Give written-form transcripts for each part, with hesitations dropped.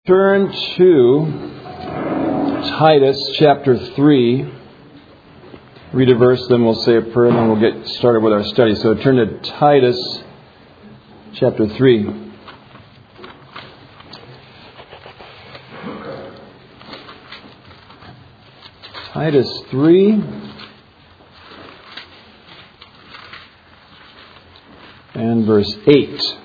Turn to Titus chapter 3. Read a verse, then we'll say a prayer, and then we'll get started with our study. So turn to Titus chapter 3. Titus 3. And verse 8.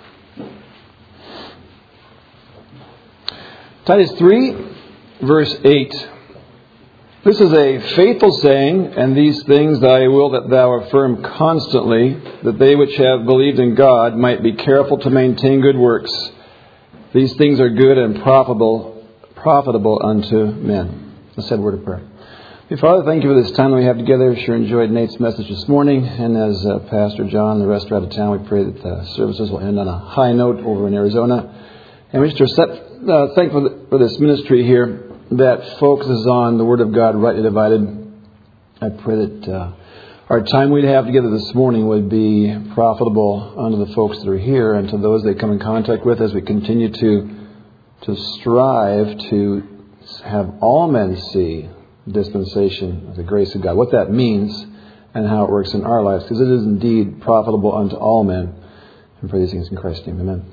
Titus 3, verse 8. This is a faithful saying, and these things I will that thou affirm constantly, that they which have believed in God might be careful to maintain good works. These things are good and profitable unto men. Let's have a word of prayer. Dear Father, thank you for this time that we have together. Sure enjoyed Nate's message this morning, and as Pastor John and the rest are out of town, we pray that the services will end on a high note over in Arizona. And we just are thankful for this ministry here that focuses on the Word of God rightly divided. I pray that our time we'd have together this morning would be profitable unto the folks that are here and to those they come in contact with as we continue to strive to have all men see dispensation of the grace of God, what that means and how it works in our lives, because it is indeed profitable unto all men. And pray these things in Christ's name, amen.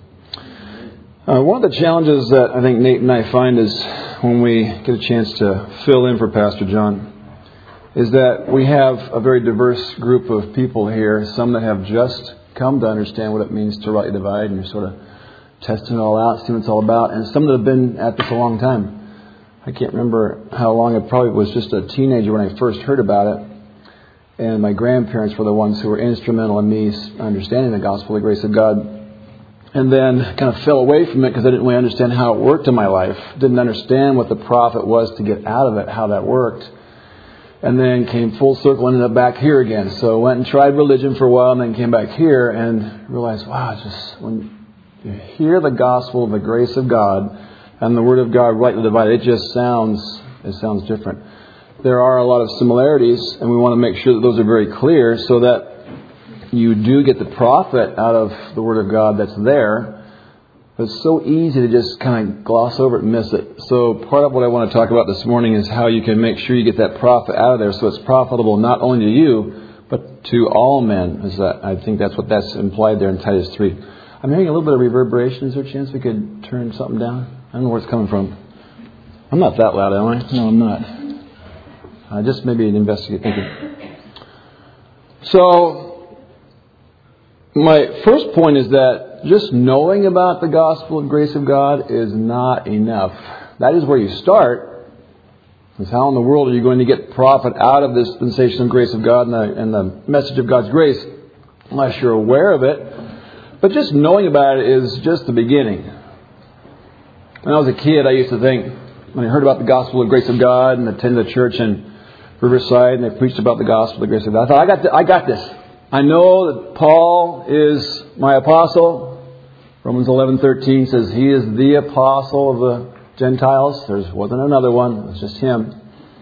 One of the challenges that I think Nate and I find is when we get a chance to fill in for Pastor John is that we have a very diverse group of people here, some that have just come to understand what it means to rightly divide, and you're sort of testing it all out, seeing what it's all about, and some that have been at this a long time. I can't remember how long. I probably was just a teenager when I first heard about it, and my grandparents were the ones who were instrumental in me understanding the gospel, the grace of God. And then kind of fell away from it because I didn't really understand how it worked in my life. Didn't understand what the profit was to get out of it, how that worked. And then came full circle and ended up back here again. So went and tried religion for a while and then came back here and realized, wow, just when you hear the gospel, the grace of God, and the Word of God rightly divided, it sounds different. There are a lot of similarities, and we want to make sure that those are very clear so that you do get the profit out of the Word of God that's there. But it's so easy to just kind of gloss over it and miss it. So part of what I want to talk about this morning is how you can make sure you get that profit out of there so it's profitable not only to you, but to all men. I think that's implied there in Titus 3. I'm hearing a little bit of reverberation. Is there a chance we could turn something down? I don't know where it's coming from. I'm not that loud, am I? No, I'm not. Just maybe investigate. Thank you. So my first point is that just knowing about the gospel and grace of God is not enough. That is where you start. Because how in the world are you going to get profit out of this dispensation of grace of God and the message of God's grace unless you're aware of it? But just knowing about it is just the beginning. When I was a kid, I used to think, when I heard about the gospel and grace of God and attended a church in Riverside and they preached about the gospel and grace of God, I thought, I got this. I know that Paul is my apostle. Romans 11:13 says he is the apostle of the Gentiles. There wasn't another one. It was just him.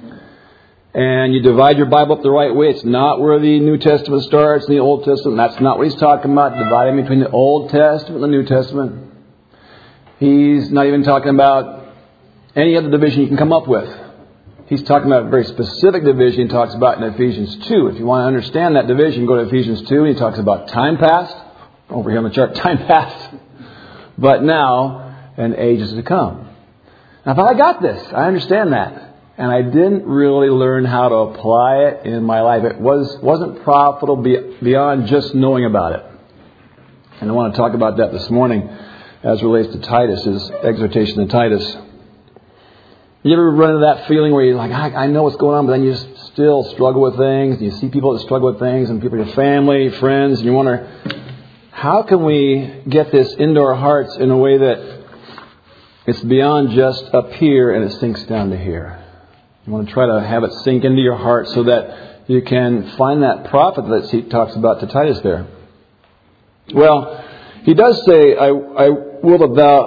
And you divide your Bible up the right way. It's not where the New Testament starts and the Old Testament. That's not what he's talking about, dividing between the Old Testament and the New Testament. He's not even talking about any other division you can come up with. He's talking about a very specific division he talks about in Ephesians 2. If you want to understand that division, go to Ephesians 2. He talks about time past. Over here on the chart, time past. But now, and ages to come. Now, if I got this, I understand that. And I didn't really learn how to apply it in my life. It wasn't profitable beyond just knowing about it. And I want to talk about that this morning as it relates to Titus's exhortation to Titus. You ever run into that feeling where you're like, I know what's going on, but then you just still struggle with things. You see people that struggle with things and people in your family, friends, and you wonder, how can we get this into our hearts in a way that it's beyond just up here and it sinks down to here? You want to try to have it sink into your heart so that you can find that profit that he talks about to Titus there. Well, he does say, I will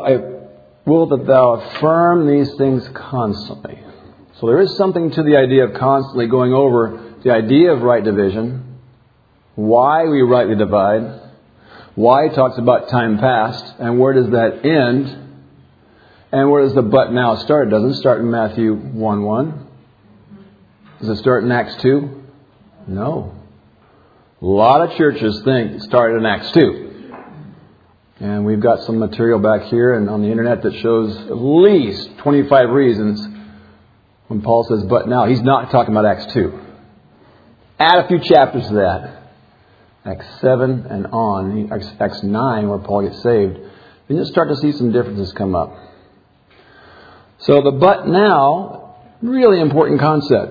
that thou affirm these things constantly. So there is something to the idea of constantly going over the idea of right division, why we rightly divide, why he talks about time past, and where does that end, And where does the but now start? It doesn't start in Matthew 1:1. Does it start in Acts 2? No. A lot of churches think it started in Acts 2. And we've got some material back here and on the internet that shows at least 25 reasons when Paul says, but now. He's not talking about Acts 2. Add a few chapters to that. Acts 7 and on, Acts 9 where Paul gets saved. Then you'll start to see some differences come up. So the but now, really important concept.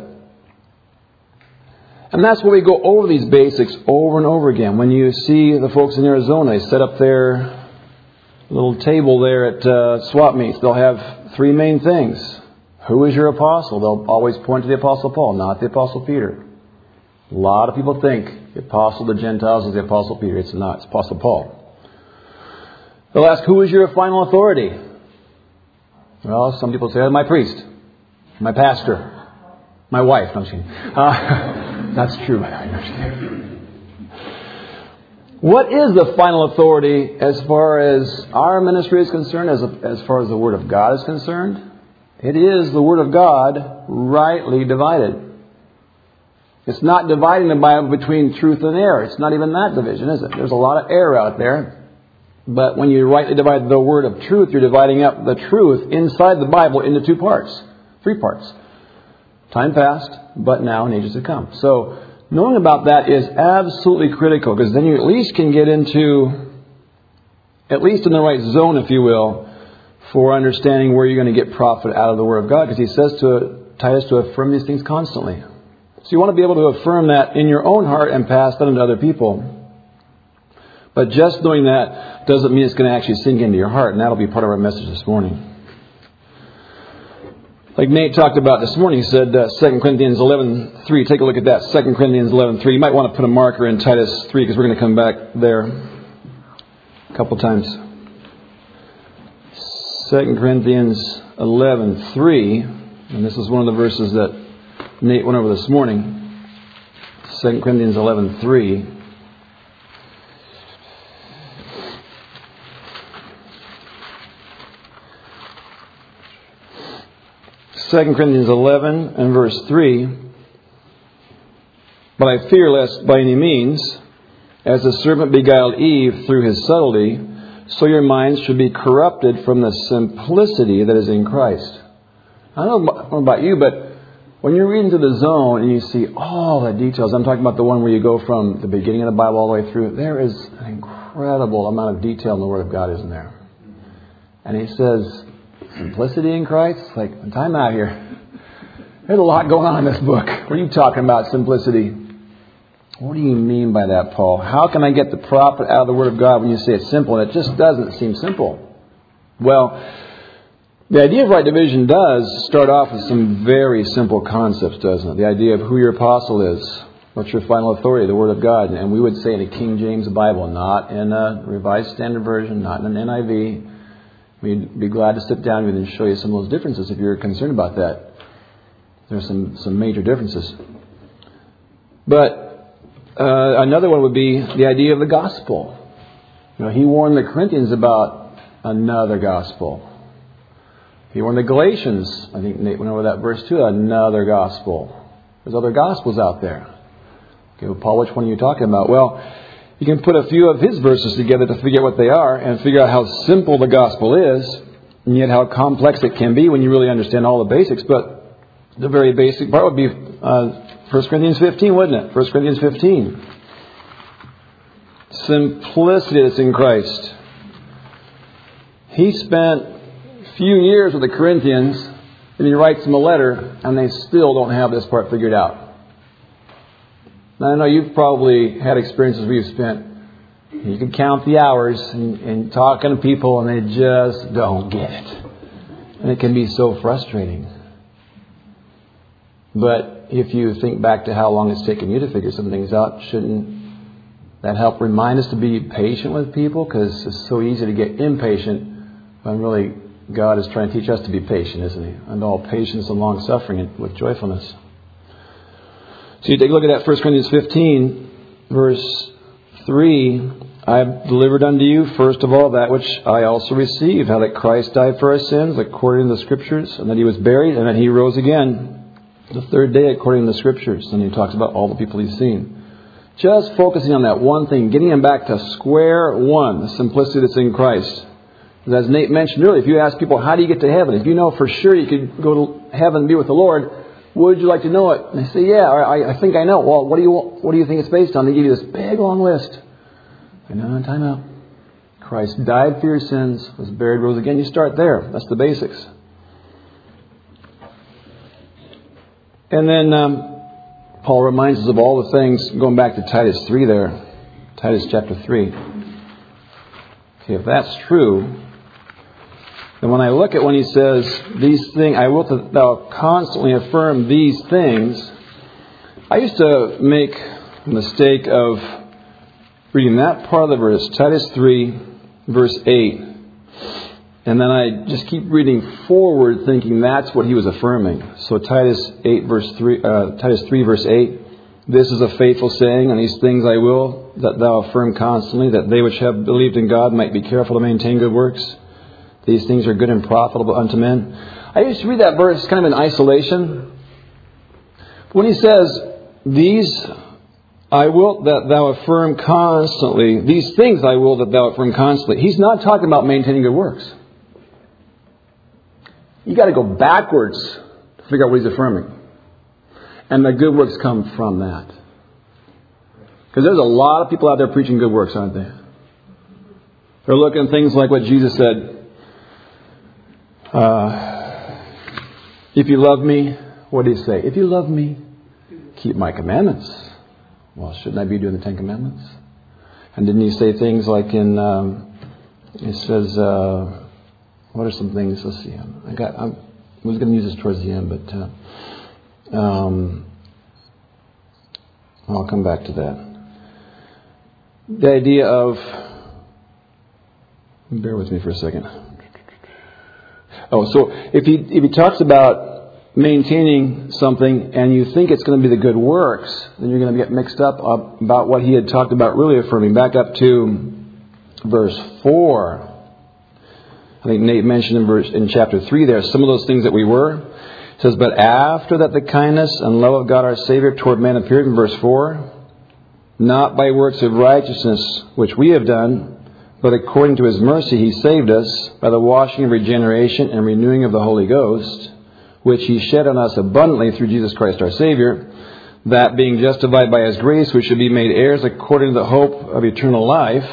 And that's where we go over these basics over and over again. When you see the folks in Arizona, they set up their little table there at swap meets. They'll have three main things. Who is your apostle? They'll always point to the Apostle Paul, not the Apostle Peter. A lot of people think the apostle to the Gentiles is the Apostle Peter. It's not. It's Apostle Paul. They'll ask, who is your final authority? Well, some people say, my priest, my pastor, my wife. No, I'm just kidding. That's true. I understand. What is the final authority as far as our ministry is concerned, as far as the Word of God is concerned? It is the Word of God rightly divided. It's not dividing the Bible between truth and error. It's not even that division, is it? There's a lot of error out there. But when you rightly divide the word of truth, you're dividing up the truth inside the Bible into three parts. Time past, but now, and ages to come. So knowing about that is absolutely critical, because then you at least can get into, at least in the right zone, if you will, for understanding where you're going to get profit out of the Word of God. Because he says to Titus to affirm these things constantly. So you want to be able to affirm that in your own heart and pass that on to other people. But just knowing that doesn't mean it's going to actually sink into your heart. And that'll be part of our message this morning. Like Nate talked about this morning, he said 2 Corinthians 11:3. Take a look at that. 2 Corinthians 11:3. You might want to put a marker in Titus 3 because we're going to come back there a couple times. 2 Corinthians 11:3. And this is one of the verses that Nate went over this morning. 2 Corinthians 11:3. 2 Corinthians 11 and verse 3. But I fear lest by any means, as the serpent beguiled Eve through his subtlety, so your minds should be corrupted from the simplicity that is in Christ. I don't know about you, but when you're reading through the zone and you see all the details, I'm talking about the one where you go from the beginning of the Bible all the way through, there is an incredible amount of detail in the Word of God, isn't there? And he says, simplicity in Christ? Like, time out here. There's a lot going on in this book. What are you talking about, simplicity? What do you mean by that, Paul? How can I get the profit out of the Word of God when you say it's simple? And it just doesn't seem simple. Well, the idea of right division does start off with some very simple concepts, doesn't it? The idea of who your apostle is. What's your final authority? The Word of God. And we would say in a King James Bible, not in a Revised Standard Version, not in an NIV. We'd be glad to sit down with you and show you some of those differences if you're concerned about that. There's some major differences. But another one would be the idea of the gospel. You know, he warned the Corinthians about another gospel. He warned the Galatians, I think Nate went over that verse too, another gospel. There's other gospels out there. Okay, well, Paul, which one are you talking about? Well, you can put a few of his verses together to figure out what they are and figure out how simple the gospel is, and yet how complex it can be when you really understand all the basics. But the very basic part would be 1 Corinthians 15, wouldn't it? 1 Corinthians 15. Simplicity that's in Christ. He spent a few years with the Corinthians, and he writes them a letter, and they still don't have this part figured out. Now, I know you've probably had experiences where you've spent, you can count the hours and talking to people and they just don't get it. And it can be so frustrating. But if you think back to how long it's taken you to figure some things out, shouldn't that help remind us to be patient with people? Because it's so easy to get impatient when really God is trying to teach us to be patient, isn't He? And all patience and long suffering with joyfulness. So you take a look at that 1 Corinthians 15, verse 3. I have delivered unto you, first of all, that which I also received, how that Christ died for our sins, according to the Scriptures, and that He was buried, and that He rose again the third day, according to the Scriptures. And he talks about all the people He's seen. Just focusing on that one thing, getting him back to square one, the simplicity that's in Christ. As Nate mentioned earlier, if you ask people, how do you get to heaven? If you know for sure you could go to heaven and be with the Lord, would you like to know it? And they say, yeah, I think I know. Well, what do you think it's based on? They give you this big, long list. And no, time out. Christ died for your sins, was buried, rose again. You start there. That's the basics. And then Paul reminds us of all the things, going back to Titus 3 there. Titus chapter 3. Okay, if that's true, then when I look at when he says, these things, I will that thou constantly affirm these things, I used to make the mistake of reading that part of the verse, Titus 3, verse 8, and then I just keep reading forward thinking that's what he was affirming. So Titus 3, verse 8, this is a faithful saying, and these things I will that thou affirm constantly, that they which have believed in God might be careful to maintain good works. These things are good and profitable unto men. I used to read that verse kind of in isolation. When he says, these I will that thou affirm constantly, these things I will that thou affirm constantly, he's not talking about maintaining good works. You got to go backwards to figure out what he's affirming. And the good works come from that. Because there's a lot of people out there preaching good works, aren't they? They're looking at things like what Jesus said. If you love me, what did he say? If you love me, keep my commandments. Well, shouldn't I be doing the 10 Commandments? And didn't he say things like in, it says, what are some things? Let's see. I was going to use this towards the end, but I'll come back to that. The idea of, bear with me for a second. Oh, so if he talks about maintaining something and you think it's going to be the good works, then you're going to get mixed up about what he had talked about really affirming. Back up to verse 4. I think Nate mentioned in chapter 3 there, some of those things that we were. It says, but after that the kindness and love of God our Savior toward man appeared, in verse 4, not by works of righteousness which we have done, but according to His mercy He saved us by the washing of regeneration and renewing of the Holy Ghost, which He shed on us abundantly through Jesus Christ our Savior, that being justified by His grace, we should be made heirs according to the hope of eternal life.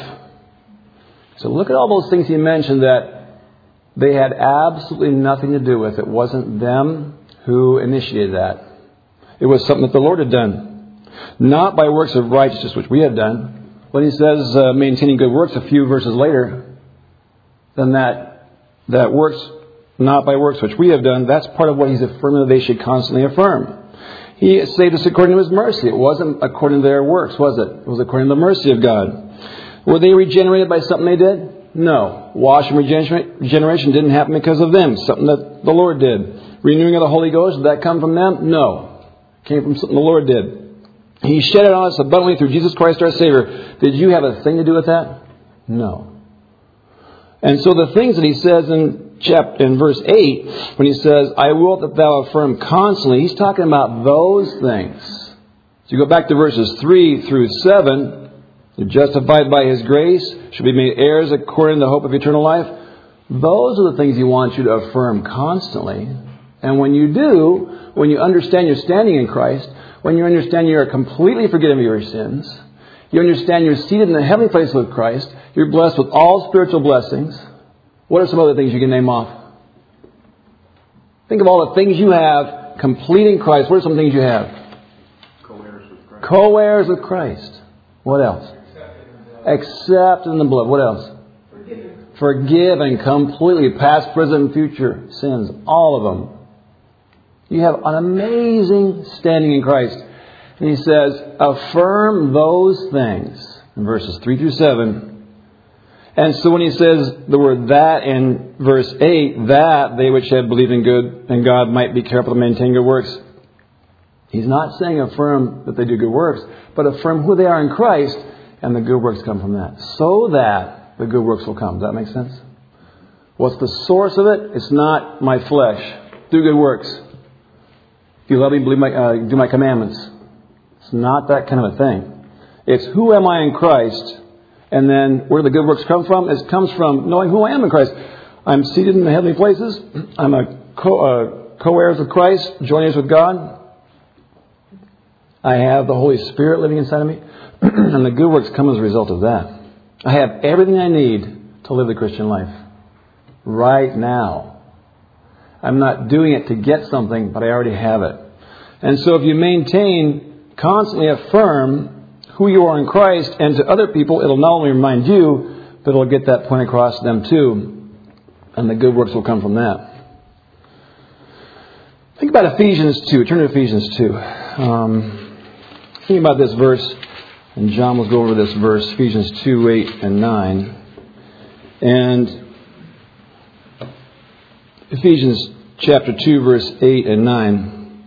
So look at all those things he mentioned that they had absolutely nothing to do with. It wasn't them who initiated that. It was something that the Lord had done. Not by works of righteousness which we had done. When he says maintaining good works a few verses later, then that works not by works which we have done, that's part of what he's affirming that they should constantly affirm. He saved us according to His mercy. It wasn't according to their works, was it? It was according to the mercy of God. Were they regenerated by something they did? No. Washing regeneration didn't happen because of them. Something that the Lord did. Renewing of the Holy Ghost, did that come from them? No. It came from something the Lord did. He shed it on us abundantly through Jesus Christ our Savior. Did you have a thing to do with that? No. And so the things that he says in verse 8, when he says, I will that thou affirm constantly, he's talking about those things. So you go back to verses 3 through 7, you're justified by His grace, should be made heirs according to the hope of eternal life. Those are the things He wants you to affirm constantly. And when you do, when you understand your standing in Christ, when you understand you are completely forgiven of your sins, you understand you're seated in the heavenly place with Christ, you're blessed with all spiritual blessings. What are some other things you can name off? Think of all the things you have complete in Christ. What are some things you have? Co-heirs with Christ. Co-heirs with Christ. What else? Accepted in the blood. What else? Forgiven completely. Past, present, and future sins. All of them. You have an amazing standing in Christ. And he says, affirm those things. In verses 3 through 7. And so when he says the word that in verse 8, that they which had believed in good and God might be careful to maintain good works. He's not saying affirm that they do good works, but affirm who they are in Christ and the good works come from that. So that the good works will come. Does that make sense? What's the source of it? It's not my flesh. Do good works. If you love me, do my commandments. It's not that kind of a thing. It's who am I in Christ? And then where do the good works come from? It comes from knowing who I am in Christ. I'm seated in the heavenly places. I'm a co-heirs with Christ, joint heirs with God. I have the Holy Spirit living inside of me. And the good works come as a result of that. I have everything I need to live the Christian life. Right now. I'm not doing it to get something, but I already have it. And so if you constantly affirm who you are in Christ, and to other people, it'll not only remind you, but it'll get that point across to them too. And the good works will come from that. Think about Ephesians 2. Turn to Ephesians 2. Think about this verse, and John will go over this verse, Ephesians 2, 8 and 9. And Ephesians chapter 2, verse 8 and 9.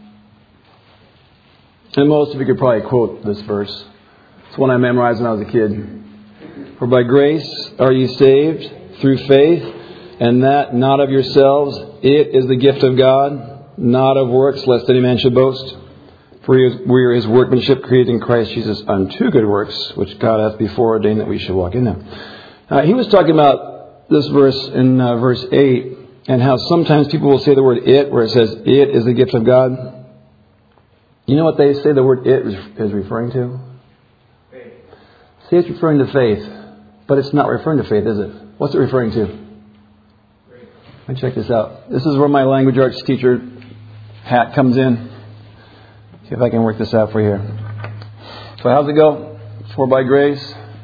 And most of you could probably quote this verse. It's one I memorized when I was a kid. For by grace are ye saved through faith, and that not of yourselves. It is the gift of God, not of works, lest any man should boast. For we are his workmanship, created in Christ Jesus unto good works, which God hath before ordained that we should walk in them. He was talking about this verse in verse 8, and how sometimes people will say the word it, where it says it is the gift of God. You know what they say the word it is referring to? Faith. See, it's referring to faith, but it's not referring to faith, is it? What's it referring to? Faith. Let me check this out. This is where my language arts teacher hat comes in. See if I can work this out for you here. So how's it go? For by grace.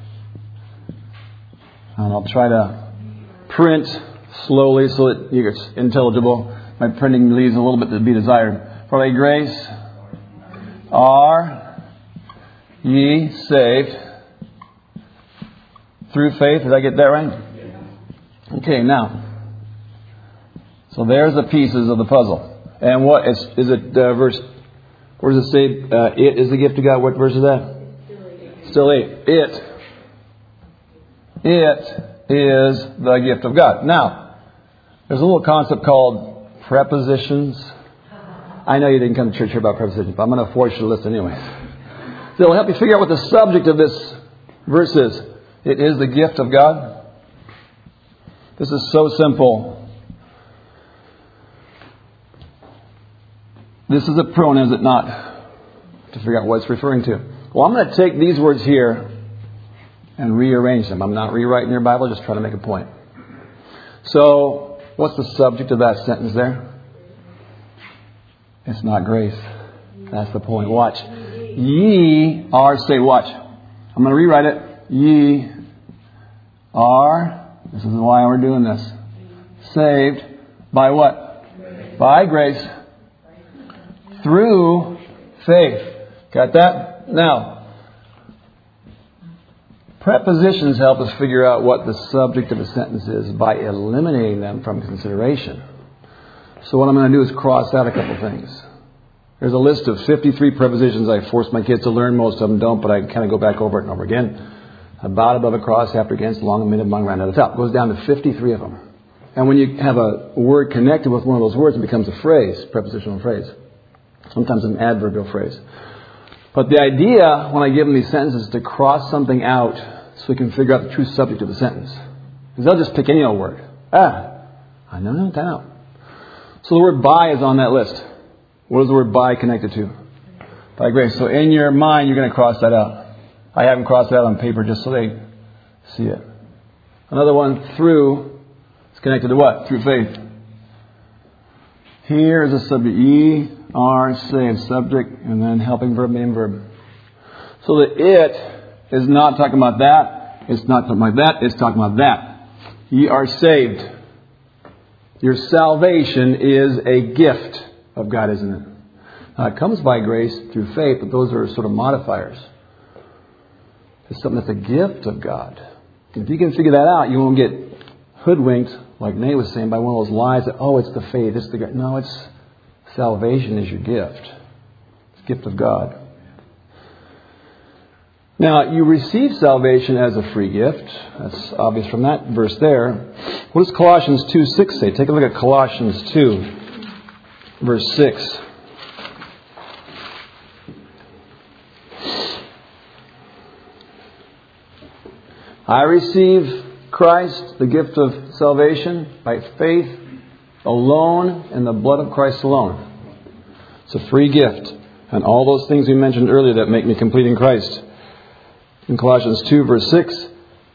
And I'll try to print slowly so that it's intelligible. My printing leaves a little bit to be desired. For by grace are ye saved through faith. Did I get that right? Okay, now. So there's the pieces of the puzzle. And what is it verse, where does it say it is the gift of God? What verse is that? Still 8. It is the gift of God. Now, there's a little concept called prepositions. I know you didn't come to church here about prepositions, but I'm going to force you to listen anyway. So it'll help you figure out what the subject of this verse is. It is the gift of God. This is so simple. This is a pronoun, is it not? To figure out what it's referring to. Well, I'm going to take these words here and rearrange them. I'm not rewriting your Bible, just trying to make a point. So, what's the subject of that sentence there? It's not grace. That's the point. Watch. Ye are saved. Watch. I'm going to rewrite it. Ye are, this is why we're doing this, saved by what? By grace. Through faith. Got that? Now, prepositions help us figure out what the subject of a sentence is by eliminating them from consideration. So what I'm going to do is cross out a couple things. There's a list of 53 prepositions I force my kids to learn. Most of them don't, but I kind of go back over it and over again. About, above, across, after, against, along, amid, among, around, at the top. It goes down to 53 of them. And when you have a word connected with one of those words, it becomes a phrase, prepositional phrase. Sometimes an adverbial phrase. But the idea, when I give them these sentences, is to cross something out so we can figure out the true subject of the sentence. Because they'll just pick any old word. I know. So the word by is on that list. What is the word by connected to? By grace. So in your mind, you're going to cross that out. I haven't crossed that out on paper just so they see it. Another one, through, is connected to what? Through faith. Here is a subject. Ye are saved. Subject, and then helping verb, main verb. So the it is not talking about that. It's not talking about that. It's talking about that. Ye are saved. Your salvation is a gift of God, isn't it? Now, it comes by grace through faith, but those are sort of modifiers. It's something that's a gift of God. If you can figure that out, you won't get hoodwinked, like Nate was saying, by one of those lies that, it's the faith, it's the God. No, it's salvation is your gift. It's a gift of God. Now, you receive salvation as a free gift. That's obvious from that verse there. What does Colossians 2:6 say? Take a look at Colossians 2, verse 6. I receive Christ, the gift of salvation, by faith alone in the blood of Christ alone. It's a free gift. And all those things we mentioned earlier that make me complete in Christ. In Colossians 2, verse 6,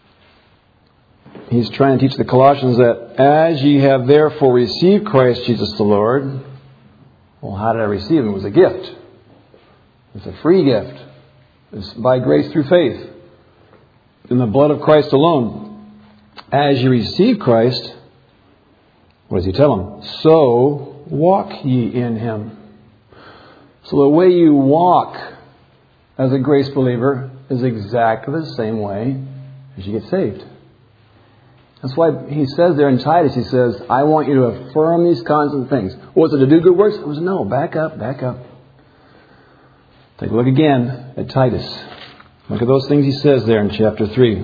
he's trying to teach the Colossians that as ye have therefore received Christ Jesus the Lord, well, how did I receive him? It was a gift. It's a free gift. It's by grace through faith in the blood of Christ alone. As you receive Christ, what does he tell them? So walk ye in him. So the way you walk as a grace believer is exactly the same way as you get saved. That's why he says there in Titus, he says, I want you to affirm these constant things. Was it to do good works? It was no. Back up. Take a look again at Titus. Look at those things he says there in chapter 3.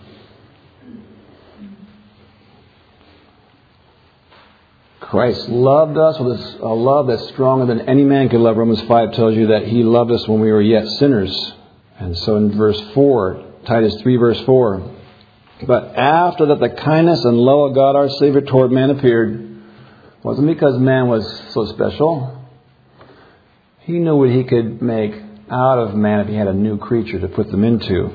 Christ loved us with a love that's stronger than any man could love. Romans 5 tells you that he loved us when we were yet sinners. And so in verse 4, Titus 3 verse 4, but after that the kindness and love of God our Savior toward man appeared, wasn't because man was so special. He knew what he could make out of man if he had a new creature to put them into.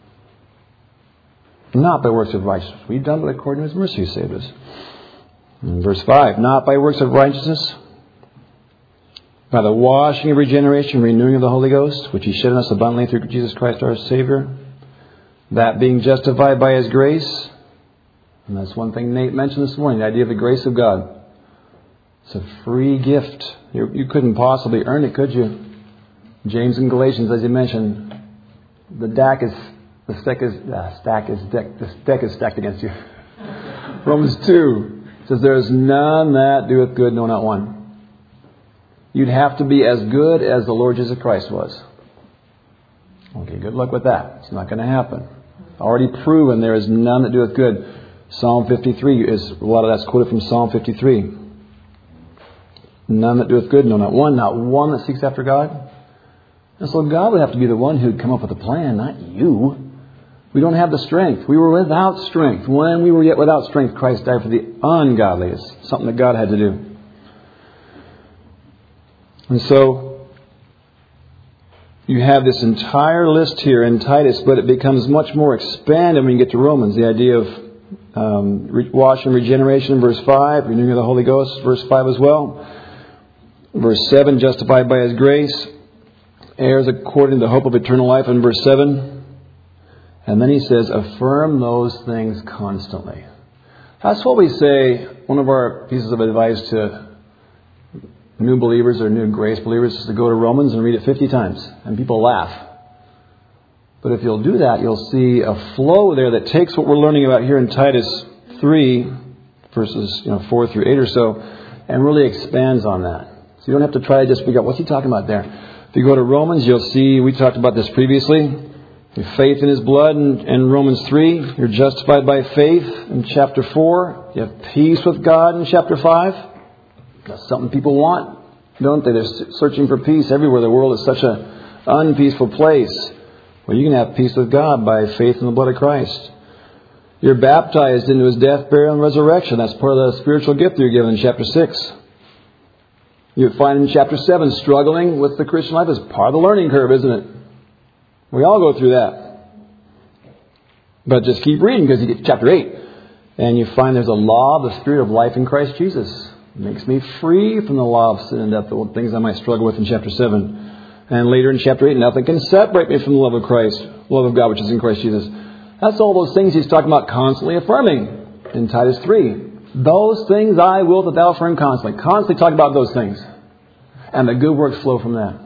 Not by works of righteousness. We've done it according to his mercy, he saved us. In verse 5, not by works of righteousness, by the washing of regeneration, renewing of the Holy Ghost, which he shed on us abundantly through Jesus Christ our Savior, that being justified by his grace. And that's one thing Nate mentioned this morning, the idea of the grace of God. It's a free gift. You couldn't possibly earn it, could you? James and Galatians, as you mentioned, the deck is stacked against you. Romans 2 says, there is none that doeth good, no, not one. You'd have to be as good as the Lord Jesus Christ was. Okay, good luck with that. It's not going to happen. Already proven there is none that doeth good. Psalm 53 is, a lot of that's quoted from Psalm 53. None that doeth good, no, not one that seeks after God. And so God would have to be the one who'd come up with a plan, not you. We don't have the strength. We were without strength. When we were yet without strength, Christ died for the ungodly. It's something that God had to do. And so you have this entire list here in Titus, but it becomes much more expanded when you get to Romans. The idea of washing, regeneration in verse 5, renewing of the Holy Ghost, verse 5 as well. Verse 7, justified by his grace, heirs according to the hope of eternal life in verse 7. And then he says, affirm those things constantly. That's what we say, one of our pieces of advice to new believers or new grace believers is to go to Romans and read it 50 times. And people laugh. But if you'll do that, you'll see a flow there that takes what we're learning about here in Titus 3, verses 4 through 8 or so, and really expands on that. So you don't have to try to just figure out what's he talking about there. If you go to Romans, you'll see, we talked about this previously, your faith in his blood in Romans 3. You're justified by faith in chapter 4. You have peace with God in chapter 5. That's something people want, don't they? They're searching for peace everywhere. The world is such an unpeaceful place. Well, you can have peace with God by faith in the blood of Christ. You're baptized into his death, burial, and resurrection. That's part of the spiritual gift you're given in chapter 6. You find in chapter 7, struggling with the Christian life is part of the learning curve, isn't it? We all go through that. But just keep reading because you get to chapter 8. And you find there's a law of the Spirit of life in Christ Jesus. It makes me free from the law of sin and death, the things I might struggle with in chapter 7. And later in chapter 8, nothing can separate me from the love of Christ, the love of God which is in Christ Jesus. That's all those things he's talking about constantly affirming in Titus 3. Those things I will that thou affirm constantly. Constantly talk about those things. And the good works flow from that.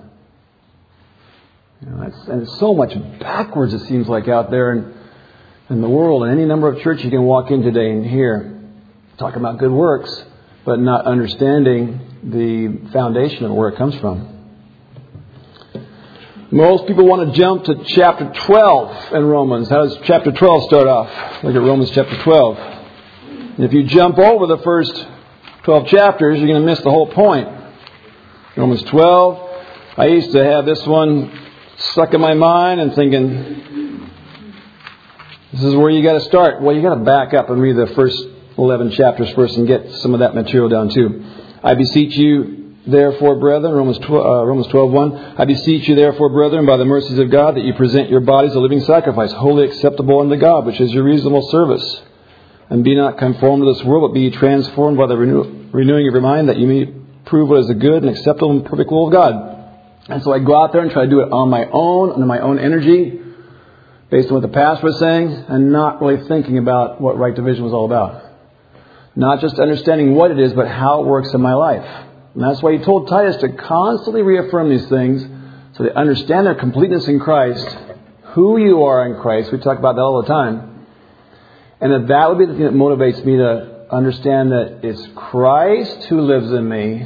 And it's so much backwards, it seems like, out there in the world. And any number of churches you can walk in today and hear talking about good works, but not understanding the foundation of where it comes from. Most people want to jump to chapter 12 in Romans. How does chapter 12 start off? Look at Romans chapter 12. And if you jump over the first 12 chapters, you're going to miss the whole point. Romans 12. I used to have this one stuck in my mind and thinking, this is where you got to start. Well, you got to back up and read the first 11 chapters first and get some of that material down too. I beseech you, therefore, brethren, Romans 12:1. I beseech you, therefore, brethren, by the mercies of God, that you present your bodies a living sacrifice, wholly acceptable unto God, which is your reasonable service. And be not conformed to this world, but be transformed by the renewing of your mind, that you may prove what is the good and acceptable and perfect will of God. And so I go out there and try to do it on my own, under my own energy, based on what the pastor was saying, and not really thinking about what right division was all about. Not just understanding what it is, but how it works in my life. And that's why he told Titus to constantly reaffirm these things so they understand their completeness in Christ, who you are in Christ. We talk about that all the time. And that would be the thing that motivates me to understand that it's Christ who lives in me,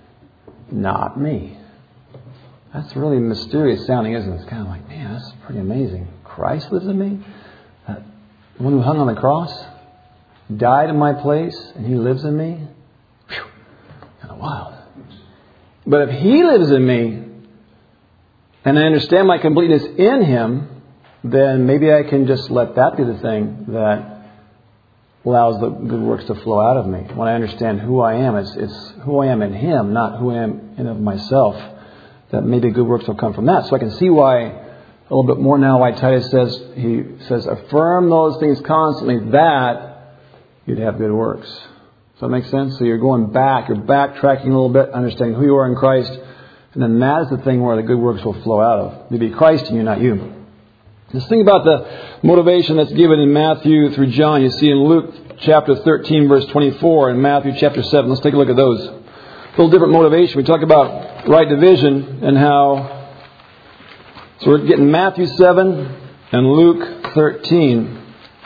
not me. That's really mysterious sounding, isn't it? It's kind of like, man, that's pretty amazing. Christ lives in me? The one who hung on the cross? Died in my place, and He lives in me? Whew, kind of wild. But if He lives in me, and I understand my completeness in Him, then maybe I can just let that be the thing that allows the good works to flow out of me. When I understand who I am, it's who I am in Him, not who I am in of myself. That maybe good works will come from that. So I can see why, a little bit more now, why Titus says, affirm those things constantly, that you'd have good works. Does that make sense? So you're going back, you're backtracking a little bit, understanding who you are in Christ, and then that is the thing where the good works will flow out of. It'll be Christ in you, not you. Let's think about the motivation that's given in Matthew through John. You see in Luke chapter 13, verse 24, and Matthew chapter 7. Let's take a look at those. A little different motivation. We talk about right division and how... So we're getting Matthew 7 and Luke 13.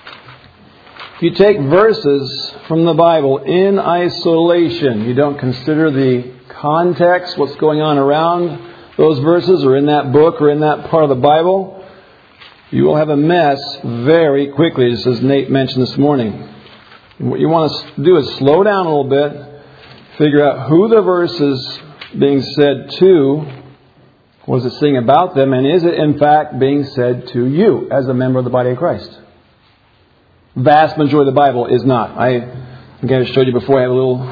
If you take verses from the Bible in isolation, you don't consider the context, what's going on around those verses or in that book or in that part of the Bible, you will have a mess very quickly, just as Nate mentioned this morning. And what you want to do is slow down a little bit, figure out who the verse is being said to, what is it saying about them, and is it in fact being said to you as a member of the body of Christ? Vast majority of the Bible is not. I think I showed you before. I have a little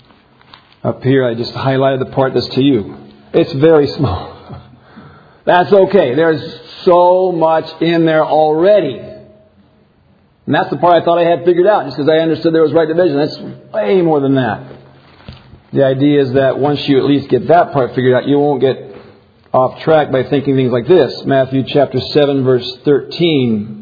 up here. I just highlighted the part that's to you. It's very small. That's okay. There's so much in there already. And that's the part I thought I had figured out, just because I understood there was right division. That's way more than that. The idea is that once you at least get that part figured out, you won't get off track by thinking things like this. Matthew chapter 7, verse 13.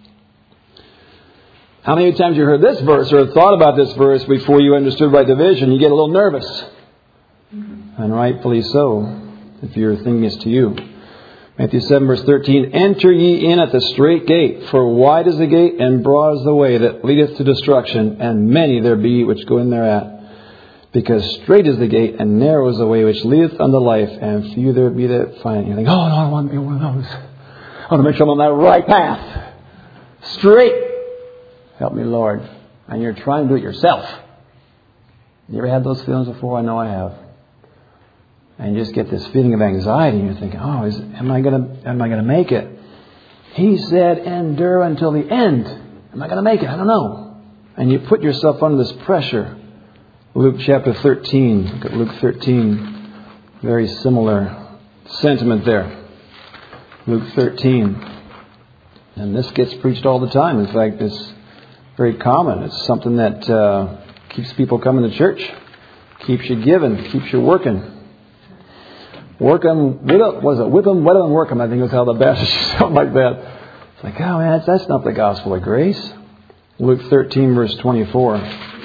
How many times you heard this verse or thought about this verse before you understood right division? You get a little nervous. And rightfully so, if you're thinking it's to you. Matthew 7, verse 13. Enter ye in at the strait gate, for wide is the gate, and broad is the way that leadeth to destruction, and many there be which go in thereat. Because strait is the gate, and narrow is the way which leadeth unto life, and few there be that find it. You think, oh no, I don't want to be one of those. I want to make sure I'm on that right path. Straight. Help me, Lord. And you're trying to do it yourself. You ever had those feelings before? I know I have. And you just get this feeling of anxiety, and you're thinking, oh, am I gonna make it? He said, endure until the end. Am I gonna make it? I don't know. And you put yourself under this pressure. Luke chapter 13. Look at Luke 13. Very similar sentiment there. Luke 13. And this gets preached all the time. In fact, it's very common. It's something that keeps people coming to church. Keeps you giving. Keeps you working. Work 'em, was it whip 'em, wet 'em, and work 'em? I think was how the Baptists used something like that. It's like, oh man, that's not the gospel of grace. Luke 13, verse 24.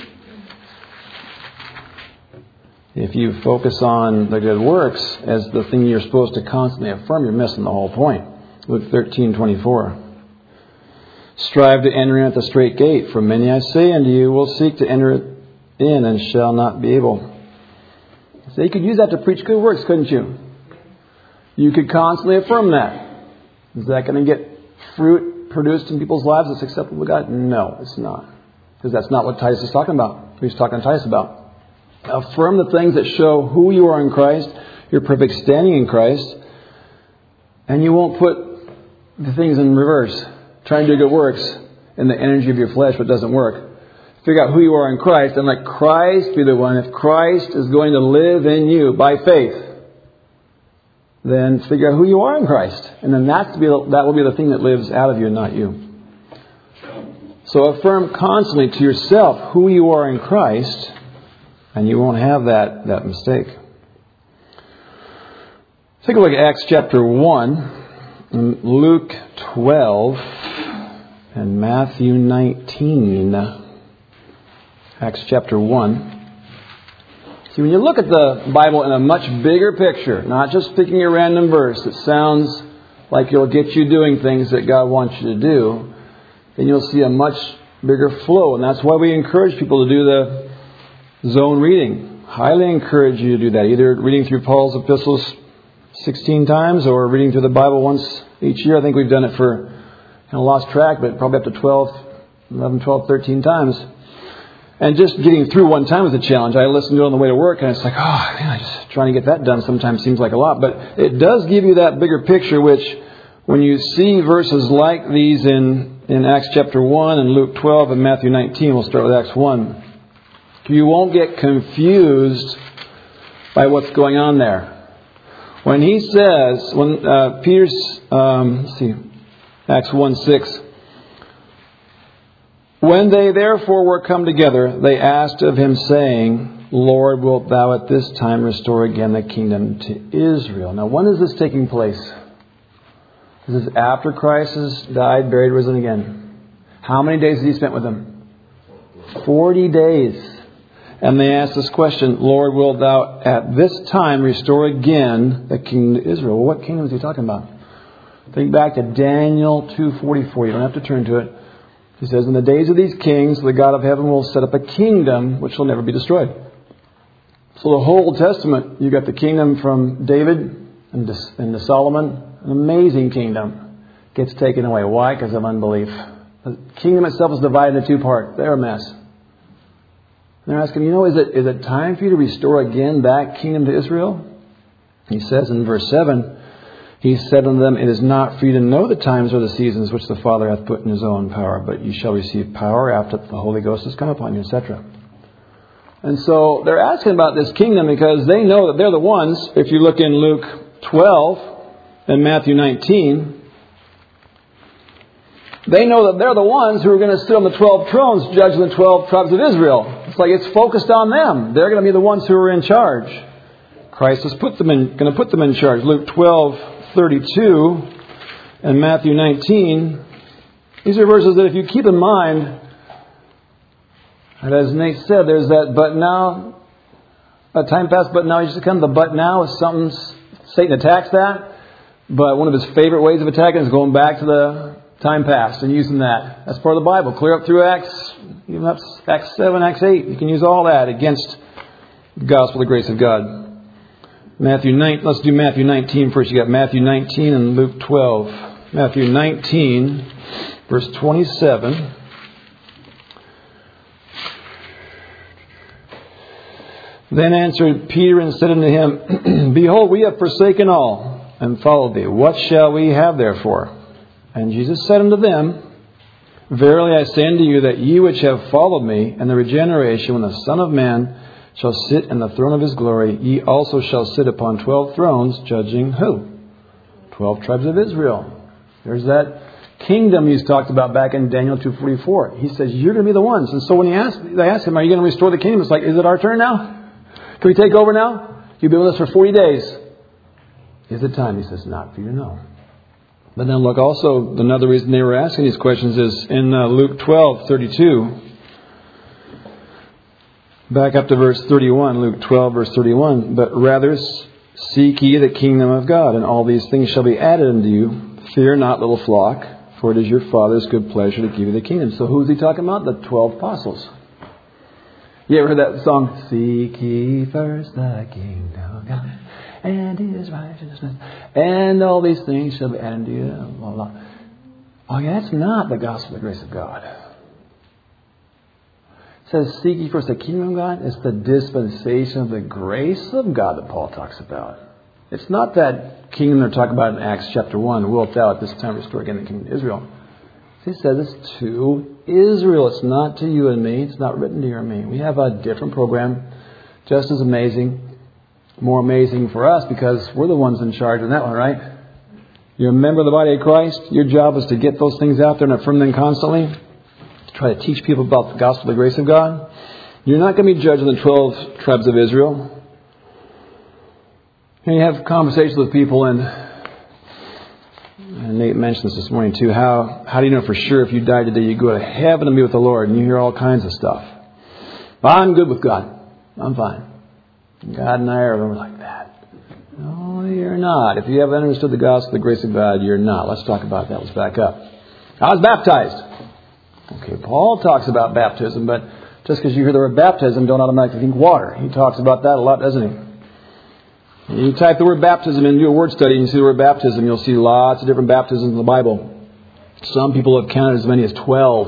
If you focus on the good works as the thing you're supposed to constantly affirm, you're missing the whole point. Luke 13, 24. Strive to enter in at the strait gate, for many, I say unto you, will seek to enter it in and shall not be able. So you could use that to preach good works, couldn't you? You could constantly affirm that. Is that going to get fruit produced in people's lives that's acceptable to God? No, it's not. Because that's not what Titus is talking about. He's talking to Titus about. Affirm the things that show who you are in Christ, your perfect standing in Christ, and you won't put the things in reverse. Trying to do good works in the energy of your flesh, but it doesn't work. Figure out who you are in Christ and let Christ be the one. If Christ is going to live in you by faith, then figure out who you are in Christ. And then that will be the thing that lives out of you and not you. So affirm constantly to yourself who you are in Christ, and you won't have that mistake. Take a look at Acts chapter 1, and Luke 12, and Matthew 19. Acts chapter 1. See, when you look at the Bible in a much bigger picture, not just picking a random verse that sounds like it'll get you doing things that God wants you to do, then you'll see a much bigger flow. And that's why we encourage people to do the zone reading. Highly encourage you to do that. Either reading through Paul's epistles 16 times or reading through the Bible once each year. I think we've done it for, lost track, but probably up to 11, 12, 13 times. And just getting through one time is a challenge. I listened to it on the way to work, and it's like, just trying to get that done sometimes seems like a lot. But it does give you that bigger picture, which when you see verses like these in Acts chapter 1 and Luke 12 and Matthew 19, we'll start with Acts 1, you won't get confused by what's going on there. When he says, Peter's, Acts 1:6, when they therefore were come together, they asked of him, saying, Lord, wilt thou at this time restore again the kingdom to Israel? Now, when is this taking place? This is after Christ has died, buried, risen again. How many days has he spent with them? 40 days. And they asked this question, Lord, wilt thou at this time restore again the kingdom to Israel? Well, what kingdom is he talking about? Think back to Daniel 2:44. You don't have to turn to it. He says, in the days of these kings, the God of heaven will set up a kingdom which will never be destroyed. So the whole Old Testament, you got the kingdom from David and to Solomon, an amazing kingdom, gets taken away. Why? Because of unbelief. The kingdom itself is divided into two parts. They're a mess. And they're asking, is it time for you to restore again that kingdom to Israel? He says in verse 7, he said unto them, it is not for you to know the times or the seasons which the Father hath put in his own power, but you shall receive power after the Holy Ghost has come upon you, etc. And so they're asking about this kingdom because they know that they're the ones, if you look in Luke 12 and Matthew 19, they know that they're the ones who are going to sit on the 12 thrones judging the 12 tribes of Israel. It's like it's focused on them. They're going to be the ones who are in charge. Christ has going to put them in charge. Luke 12:32 and Matthew 19. These are verses that if you keep in mind, and as Nate said, there's that but now, a time past but now is to come. The but now is something, Satan attacks that. But one of his favorite ways of attacking is going back to the time past and using that. That's part of the Bible. Clear up through Acts, even up Acts 7, Acts 8. You can use all that against the gospel of the grace of God. Matthew 9. Let's do Matthew 19 first. You got Matthew 19 and Luke 12. Matthew 19, verse 27. Then answered Peter and said unto him, Behold, we have forsaken all and followed thee. What shall we have therefore? And Jesus said unto them, Verily I say unto you that ye which have followed me in the regeneration, when the Son of Man shall sit in the throne of his glory, ye also shall sit upon 12 thrones, judging who? 12 tribes of Israel. There's that kingdom he's talked about back in Daniel 2:44. He says, you're going to be the ones. And so when they ask him, are you going to restore the kingdom? It's like, is it our turn now? Can we take over now? You've been with us for 40 days. Is it time? He says, not for you to know. But then look, also, another reason they were asking these questions is in Luke 12:32. Back up to verse 31, Luke 12, verse 31. But rather seek ye the kingdom of God, and all these things shall be added unto you. Fear not, little flock, for it is your Father's good pleasure to give you the kingdom. So who's he talking about? The 12 apostles. You ever heard that song? Seek ye first the kingdom of God, and His righteousness, and all these things shall be added to you. Blah, blah. Oh, yeah, that's not the gospel of the grace of God. It says, seek ye first the kingdom of God. It's the dispensation of the grace of God that Paul talks about. It's not that kingdom they're talking about in Acts chapter 1. Wilt thou at this time restore again the kingdom of Israel? He says it's to Israel. It's not to you and me. It's not written to you and me. We have a different program, just as amazing, more amazing for us because we're the ones in charge of that one, right? You're a member of the body of Christ. Your job is to get those things out there and affirm them constantly. Try to teach people about the gospel of the grace of God. You're not going to be judging the 12 tribes of Israel. And you have conversations with people, and Nate mentioned this morning too. How do you know for sure if you die today you go to heaven and be with the Lord? And you hear all kinds of stuff. Well, I'm good with God. I'm fine. God and I are like that. No, you're not. If you haven't understood the gospel of the grace of God, you're not. Let's talk about that. Let's back up. I was baptized. Okay, Paul talks about baptism, but just because you hear the word baptism, don't automatically think water. He talks about that a lot, doesn't he? You type the word baptism and do a word study and you see the word baptism, you'll see lots of different baptisms in the Bible. Some people have counted as many as 12.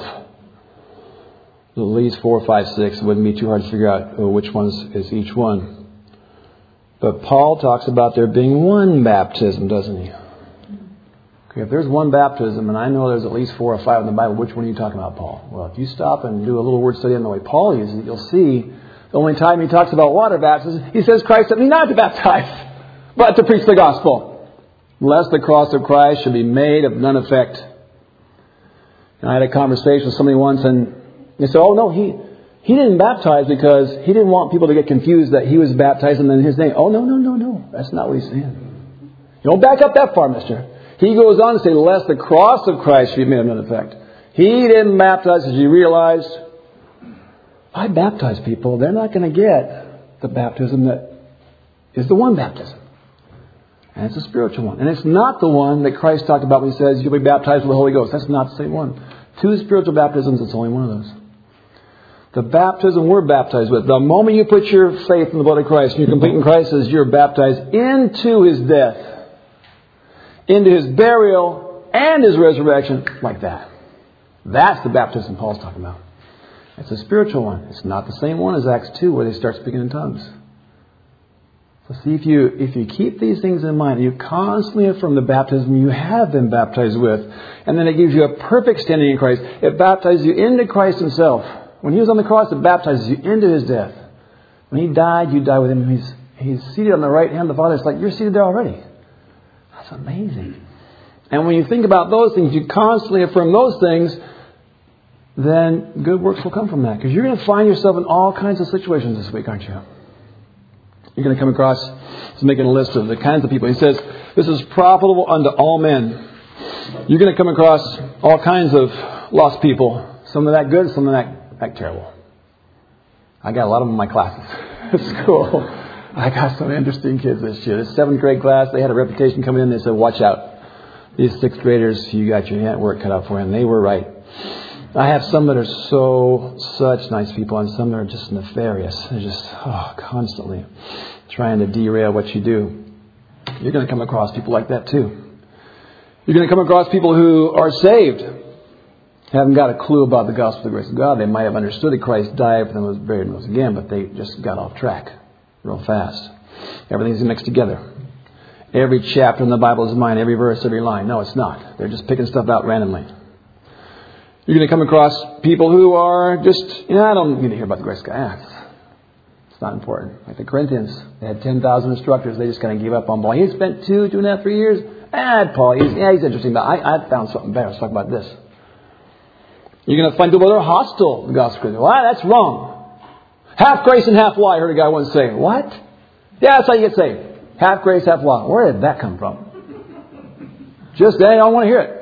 At least 4, 5, 6. It wouldn't be too hard to figure out which ones is each one. But Paul talks about there being one baptism, doesn't he? Okay, if there's one baptism, and I know there's at least 4 or 5 in the Bible, which one are you talking about, Paul? Well, if you stop and do a little word study on the way Paul uses it, you'll see the only time he talks about water baptism, he says Christ sent me not to baptize, but to preach the gospel. Lest the cross of Christ should be made of none effect. And I had a conversation with somebody once, and they said, oh no, he didn't baptize because he didn't want people to get confused that he was baptizing in his name. Oh, no. That's not what he's saying. You don't back up that far, mister. He goes on to say, lest the cross of Christ should be made of none effect. He didn't baptize as he realized, I baptize people, they're not going to get the baptism that is the one baptism. And it's a spiritual one. And it's not the one that Christ talked about when he says you'll be baptized with the Holy Ghost. That's not the same one. 2 spiritual baptisms, it's only one of those. The baptism we're baptized with, the moment you put your faith in the blood of Christ and you're complete in Christ, is you're baptized into His death, into His burial, and His resurrection, like that. That's the baptism Paul's talking about. It's a spiritual one. It's not the same one as Acts 2 where they start speaking in tongues. So see, if you keep these things in mind, you constantly affirm the baptism you have been baptized with, and then it gives you a perfect standing in Christ. It baptizes you into Christ Himself. When He was on the cross, it baptizes you into His death. When He died, you die with Him. He's seated on the right hand of the Father. It's like you're seated there already. That's amazing. And when you think about those things, you constantly affirm those things, then good works will come from that. Because you're going to find yourself in all kinds of situations this week, aren't you? You're going to come across, he's making a list of the kinds of people. He says, this is profitable unto all men. You're going to come across all kinds of lost people. Some of that good, some of that terrible. I got a lot of them in my classes at school. I got some interesting kids this year. This 7th grade class, they had a reputation coming in. They said, watch out. These 6th graders, you got your work cut out for you. And they were right. I have some that are such nice people, and some that are just nefarious. They're just constantly trying to derail what you do. You're going to come across people like that too. You're going to come across people who are saved, haven't got a clue about the gospel of the grace of God. They might have understood that Christ died for them, was buried, and rose again, but they just got off track real fast. Everything's mixed together. Every chapter in the Bible is mine, every verse, every line. No, it's not. They're just picking stuff out randomly. You're going to come across people who are just, I don't need to hear about the grace of God. It's not important. Like the Corinthians, they had 10,000 instructors. They just kind of gave up on Paul. He spent 2.5, 3 years. Paul, he's interesting, but I found something better. Let's talk about this. You're going to find people that are hostile to the gospel. Well, that's wrong. Half grace and half law, I heard a guy once say. What? Yeah, that's how you get saved. Half grace, half law. Where did that come from? Just, I don't want to hear it.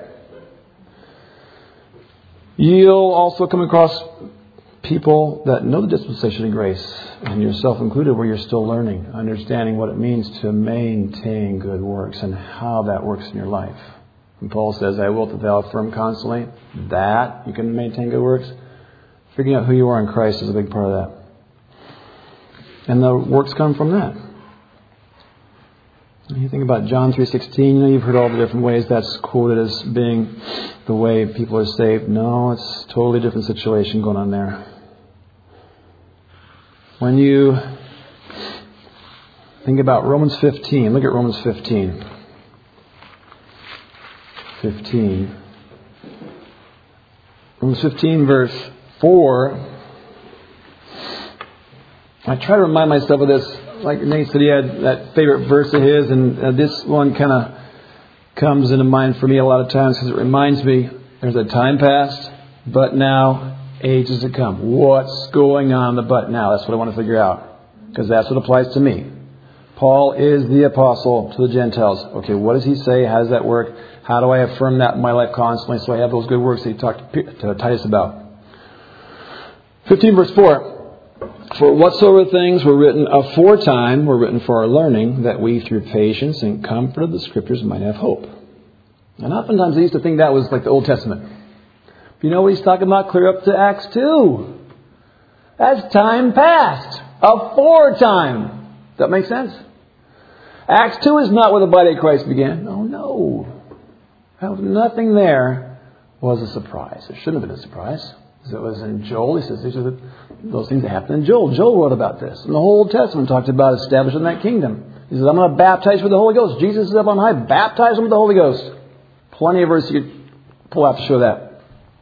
You'll also come across people that know the dispensation of grace, and yourself included, where you're still learning, understanding what it means to maintain good works and how that works in your life. And Paul says, I will that thou affirm constantly that you can maintain good works. Figuring out who you are in Christ is a big part of that. And the works come from that. You think about John 3:16, you've heard all the different ways that's quoted as being the way people are saved. No, it's a totally different situation going on there. When you think about Romans 15, look at Romans 15. 15. Romans 15 verse 4. I try to remind myself of this. Like Nate said, he had that favorite verse of his, and this one kind of comes into mind for me a lot of times because it reminds me there's a time past, but now, ages to come. What's going on in the but now? That's what I want to figure out, because that's what applies to me. Paul is the apostle to the Gentiles. Okay, what does he say? How does that work? How do I affirm that in my life constantly so I have those good works that he talked to Titus about? 15 verse 4. For whatsoever things were written aforetime were written for our learning, that we through patience and comfort of the Scriptures might have hope. And oftentimes I used to think that was like the Old Testament. You know what he's talking about? Clear up to Acts 2. That's time past. Aforetime. Does that make sense? Acts 2 is not where the body of Christ began. Oh no. Nothing there was a surprise. It shouldn't have been a surprise. It was in Joel. He says these are those things that happened in Joel. Joel wrote about this. And the whole Old Testament talked about establishing that kingdom. He says, I'm going to baptize you with the Holy Ghost. Jesus is up on high. Baptize them with the Holy Ghost. Plenty of verses you could pull out to show that.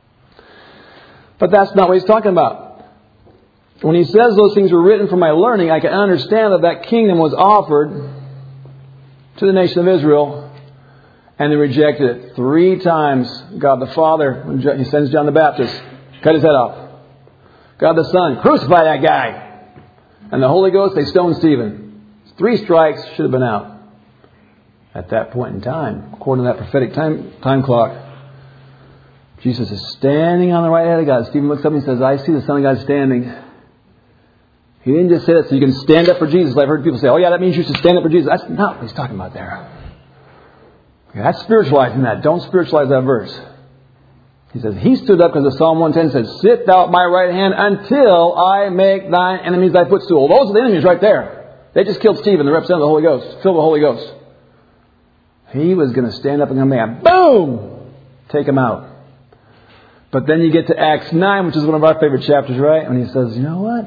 But that's not what he's talking about. When he says those things were written for my learning, I can understand that that kingdom was offered to the nation of Israel, and they rejected it. 3 times, God the Father, when he sends John the Baptist, cut his head off. God the Son, crucify that guy. And the Holy Ghost, they stoned Stephen. 3 strikes, should have been out. At that point in time, according to that prophetic time clock, Jesus is standing on the right hand of God. Stephen looks up and he says, I see the Son of God standing. He didn't just say that so you can stand up for Jesus. I've heard people say, oh yeah, that means you should stand up for Jesus. That's not what he's talking about there. Okay, that's spiritualizing that. Don't spiritualize that verse. He says, he stood up because of Psalm 110 says, sit thou at my right hand until I make thine enemies thy footstool. Those are the enemies right there. They just killed Stephen, the representative of the Holy Ghost, filled with the Holy Ghost. He was going to stand up and command, boom, take him out. But then you get to Acts 9, which is one of our favorite chapters, right? And he says, you know what?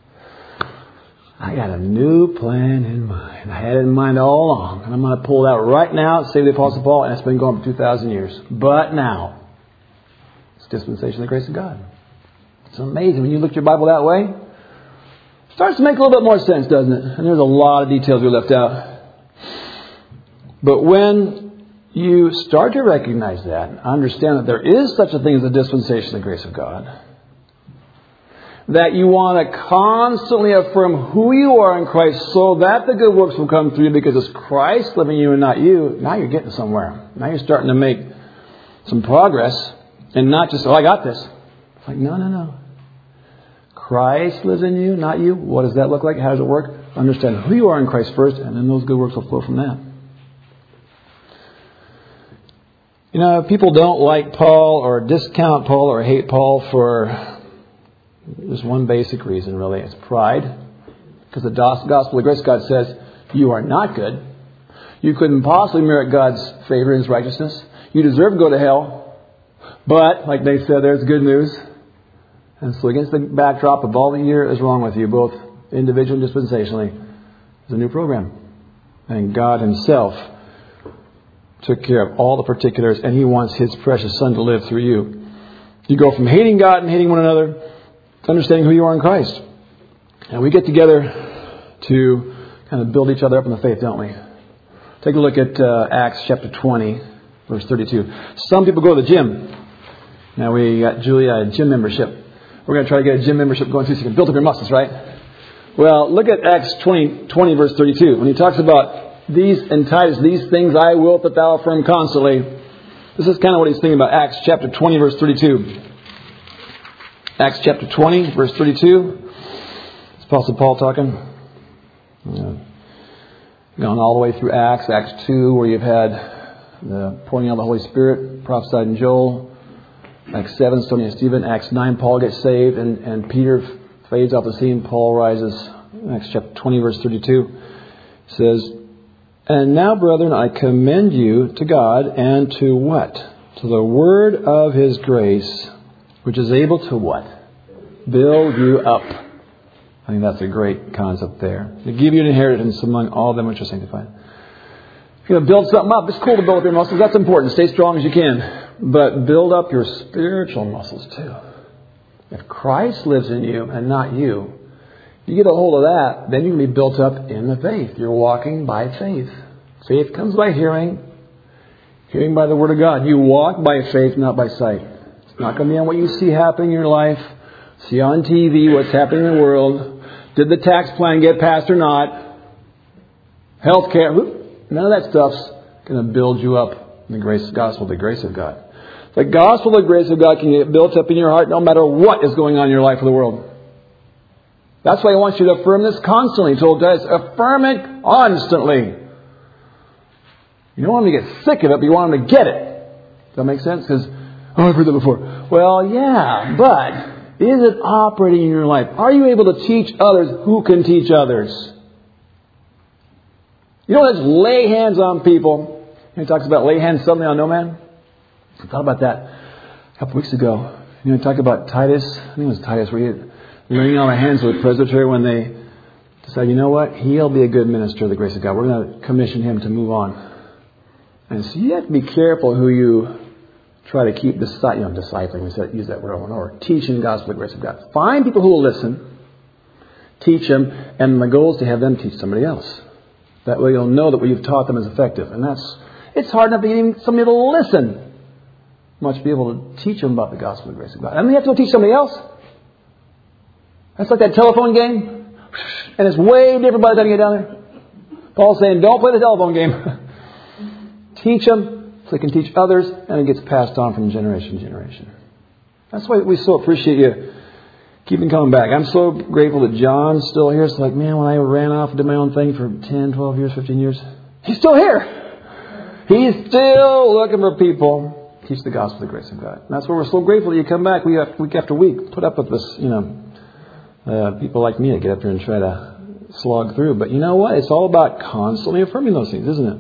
I got a new plan in mind. I had it in mind all along. And I'm going to pull it out right now, say the Apostle Paul, and it's been going for 2,000 years. But now, it's dispensation of the grace of God. It's amazing. When you look at your Bible that way, it starts to make a little bit more sense, doesn't it? And there's a lot of details we left out. But when you start to recognize that and understand that there is such a thing as a dispensation of the grace of God, that you want to constantly affirm who you are in Christ so that the good works will come through you because it's Christ living in you and not you, now you're getting somewhere. Now you're starting to make some progress and not just, oh, I got this. It's like, no. Christ lives in you, not you. What does that look like? How does it work? Understand who you are in Christ first, and then those good works will flow from that. You know, people don't like Paul or discount Paul or hate Paul for just one basic reason, really. It's pride. Because the gospel of grace, God says, you are not good. You couldn't possibly merit God's favor and His righteousness. You deserve to go to hell. But, like they said, there's good news. And so against the backdrop of all the year is wrong with you, both individually and dispensationally, there's a new program. And God Himself took care of all the particulars, and He wants His precious Son to live through you. You go from hating God and hating one another to understanding who you are in Christ. And we get together to kind of build each other up in the faith, don't we? Take a look at Acts chapter 20, verse 32. Some people go to the gym. Now we got Julia a gym membership. We're going to try to get a gym membership going too so you can build up your muscles, right? Well, look at Acts 20 verse 32. When he talks about these and Titus, these things I will that thou affirm constantly. This is kind of what he's thinking about. Acts chapter 20 verse 32. Acts chapter 20 verse 32. It's Apostle Paul talking. Gone all the way through Acts 2, where you've had the pouring out of the Holy Spirit, prophesied in Joel. Acts 7, stoning of Stephen. Acts 9, Paul gets saved and Peter fades off the scene. Paul rises. Acts chapter 20 verse 32 says, And now, brethren, I commend you to God and to what? To the word of His grace, which is able to what? Build you up. I think that's a great concept there. To give you an inheritance among all them which are sanctified. If you're going to build something up, it's cool to build up your muscles. That's important. Stay strong as you can. But build up your spiritual muscles too. If Christ lives in you and not you, you get a hold of that, then you can be built up in the faith. You're walking by faith. Faith comes by hearing. Hearing by the Word of God. You walk by faith, not by sight. It's not going to be on what you see happening in your life. See on TV what's happening in the world. Did the tax plan get passed or not? Healthcare. None of that stuff's going to build you up in the gospel of the grace of God. The gospel of the grace of God can get built up in your heart no matter what is going on in your life or the world. That's why He wants you to affirm this constantly. He told us, affirm it constantly. You don't want them to get sick of it, but you want them to get it. Does that make sense? Because, I've heard that before. Well, yeah, but is it operating in your life? Are you able to teach others who can teach others? You don't just lay hands on people. He talks about lay hands suddenly on no man. I thought about that a couple weeks ago. He talked about Titus. I think it was Titus where he laying on the hands of the presbytery when they decided, you know what? He'll be a good minister of the grace of God. We're going to commission him to move on. And so you have to be careful who you try to keep discipling. We use that word over and over. Teaching the gospel of the grace of God. Find people who will listen. Teach them. And the goal is to have them teach somebody else. That way you'll know that what you've taught them is effective. And it's hard enough to get even somebody to listen. Much be able to teach them about the gospel of the grace of God. And they have to go teach somebody else. That's like that telephone game. And it's way different by the time you get down there. Paul's saying, don't play the telephone game. Teach them so they can teach others, and it gets passed on from generation to generation. That's why we so appreciate you keeping coming back. I'm so grateful that John's still here. It's like, man, when I ran off and did my own thing for 10, 12 years, 15 years, he's still here. He's still looking for people to teach the gospel of the grace of God. And that's why we're so grateful that you come back week after week. Put up with this, people like me that get up here and try to slog through. But you know what? It's all about constantly affirming those things, isn't it?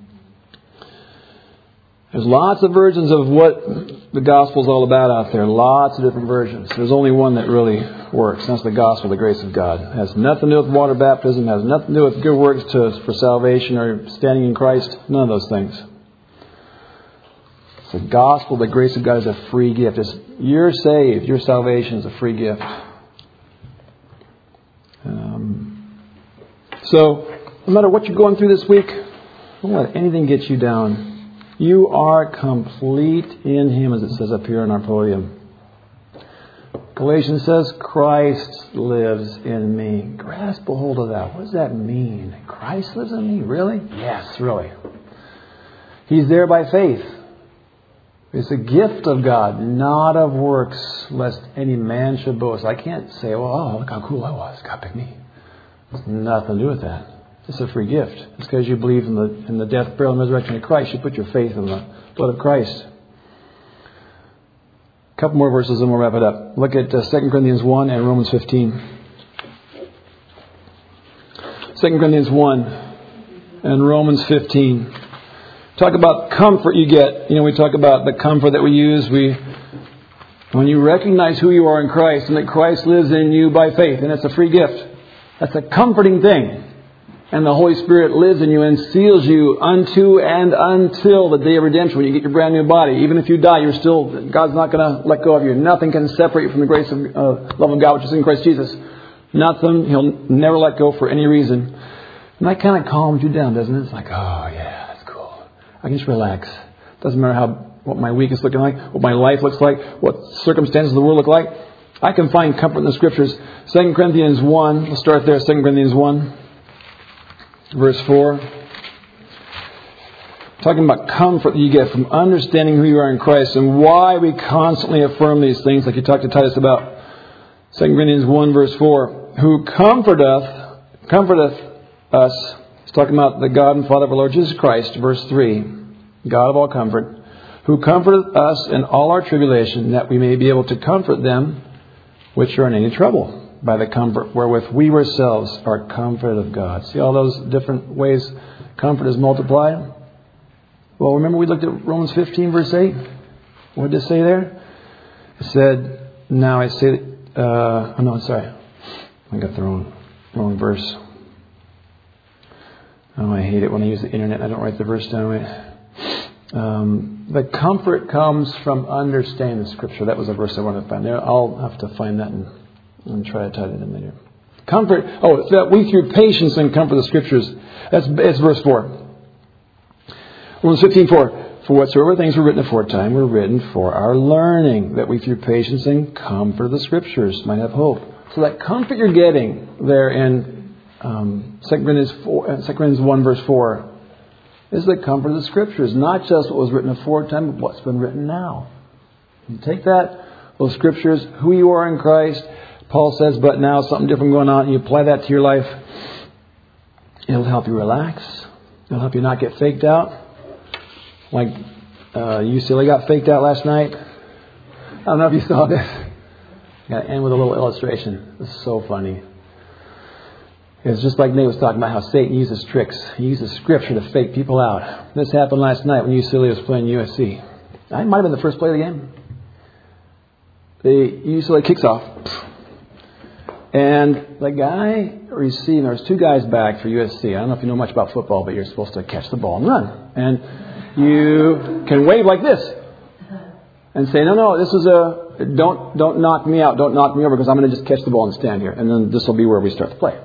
There's lots of versions of what the gospel is all about out there. Lots of different versions. There's only one that really works. That's the gospel, the grace of God. It has nothing to do with water baptism. It has nothing to do with good works for salvation or standing in Christ. None of those things. It's the gospel, the grace of God is a free gift. You're saved. Your salvation is a free gift. So, no matter what you're going through this week, don't let anything get you down. You are complete in Him, as it says up here on our podium. Galatians says, Christ lives in me. Grasp a hold of that. What does that mean? Christ lives in me? Really? Yes, really. He's there by faith. It's a gift of God, not of works, lest any man should boast. I can't say, well, look how cool I was. God picked me. There's nothing to do with that. It's a free gift. It's because you believe in the death, burial, and resurrection of Christ. You put your faith in the blood of Christ. A couple more verses and we'll wrap it up. Look at 2 Corinthians 1 and Romans 15. 2 Corinthians 1 and Romans 15. Talk about comfort you get. We talk about the comfort that we use. When you recognize who you are in Christ and that Christ lives in you by faith, and it's a free gift. That's a comforting thing. And the Holy Spirit lives in you and seals you unto and until the day of redemption when you get your brand new body. Even if you die, God's not going to let go of you. Nothing can separate you from the grace of love of God, which is in Christ Jesus. Nothing. He'll never let go for any reason. And that kind of calms you down, doesn't it? It's like, oh yeah, that's cool. I can just relax. Doesn't matter what my week is looking like, what my life looks like, what circumstances of the world look like. I can find comfort in the Scriptures. 2 Corinthians 1. We'll start there. 2 Corinthians 1. Verse 4, talking about comfort that you get from understanding who you are in Christ and why we constantly affirm these things, like you talked to Titus about. 2 Corinthians 1 verse 4, who comforteth us. He's talking about the God and Father of our Lord Jesus Christ. Verse 3, God of all comfort, who comforteth us in all our tribulation, that we may be able to comfort them which are in any trouble, by the comfort wherewith we ourselves are comforted of God. See all those different ways comfort is multiplied? Well, remember we looked at Romans 15, verse 8? What did it say there? It said, now I say, I got the wrong verse. Oh, I hate it when I use the internet. I don't write the verse down right. The comfort comes from understanding the Scripture. That was a verse I wanted to find there. I'll have to find that and try to tie it in later. Comfort. Oh, that we through patience and comfort the Scriptures. It's verse 4. Romans 15:4. For whatsoever things were written aforetime were written for our learning, that we through patience and comfort of the Scriptures might have hope. So that comfort you're getting there in 2 Corinthians 1 verse 4 is the comfort of the Scriptures, not just what was written aforetime, but what's been written now. You take those Scriptures, who you are in Christ, Paul says, but now something different going on, and you apply that to your life, it'll help you relax. It'll help you not get faked out. Like UCLA got faked out last night. I don't know if you saw this. I'm going to end with a little illustration. This is so funny. It's just like Nate was talking about how Satan uses tricks. He uses Scripture to fake people out. This happened last night when UCLA was playing USC. I might have been the first play of the game. The UCLA kicks off. And the guy receiving, there was two guys back for USC. I don't know if you know much about football, but you're supposed to catch the ball and run. And you can wave like this and say, no, this is don't knock me out. Don't knock me over because I'm going to just catch the ball and stand here. And then this will be where we start to play.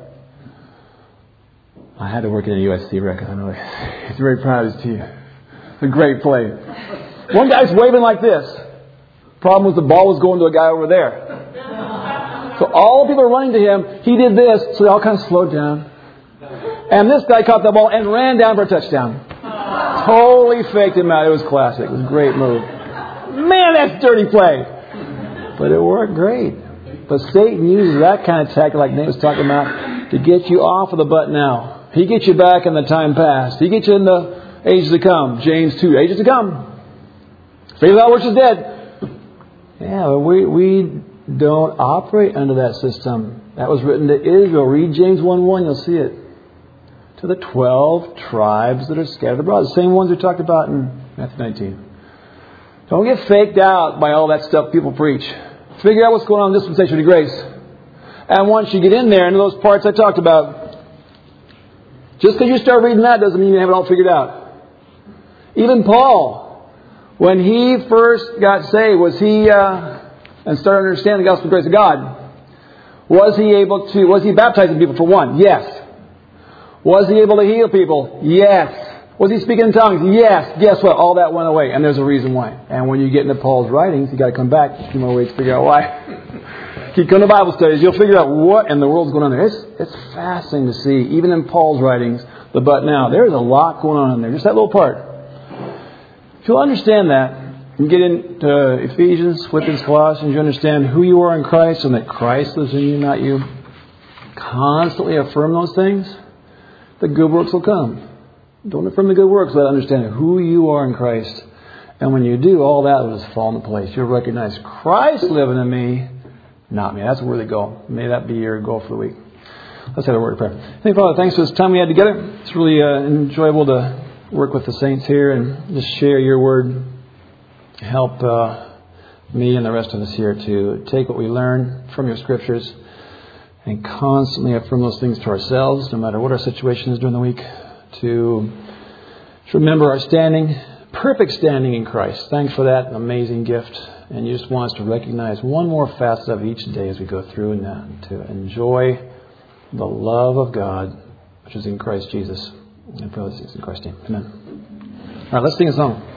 I had to work in a USC record. I know he's very proud of his team. It's a great play. One guy's waving like this. Problem was the ball was going to a guy over there. So all the people are running to him. He did this, so they all kind of slowed down. And this guy caught the ball and ran down for a touchdown. Totally faked him out. It was classic. It was a great move. Man, that's dirty play. But it worked great. But Satan uses that kind of tactic like Nate was talking about to get you off of the but now. He gets you back in the time past. He gets you in the ages to come. James 2, ages to come. Faith without works is dead. Yeah, but we don't operate under that system. That was written to Israel. Read James 1:1, you'll see it. To the 12 tribes that are scattered abroad. The same ones we talked about in Matthew 19. Don't get faked out by all that stuff people preach. Figure out what's going on in dispensation of grace. And once you get in there into those parts I talked about, just because you start reading that doesn't mean you have it all figured out. Even Paul, when he first got saved, was he and started understanding the gospel of grace of God, was he baptizing people for one? Yes. Was he able to heal people? Yes. Was he speaking in tongues? Yes. Guess what? All that went away. And there's a reason why. And when you get into Paul's writings, you got to come back a few more ways to figure out why. Keep coming to Bible studies. You'll figure out what in the world's going on there. It's fascinating to see, even in Paul's writings, the but now. There's a lot going on in there. Just that little part. If you'll understand that, and get into Ephesians, Philippians, Colossians, you understand who you are in Christ and that Christ lives in you, not you. Constantly affirm those things. The good works will come. Don't affirm the good works without understanding who you are in Christ. And when you do, all that will just fall into place. You'll recognize Christ living in me, not me. That's a worthy goal. May that be your goal for the week. Let's have a word of prayer. Thank you, Father. Thanks for this time we had together. It's really enjoyable to work with the saints here and just share your word. Help me and the rest of us here to take what we learn from your scriptures and constantly affirm those things to ourselves, no matter what our situation is during the week, to remember our standing, perfect standing in Christ. Thanks for that amazing gift. And you just want us to recognize one more facet of each day as we go through and to enjoy the love of God, which is in Christ Jesus. And for those things in Christ's name. Amen. All right, let's sing a song.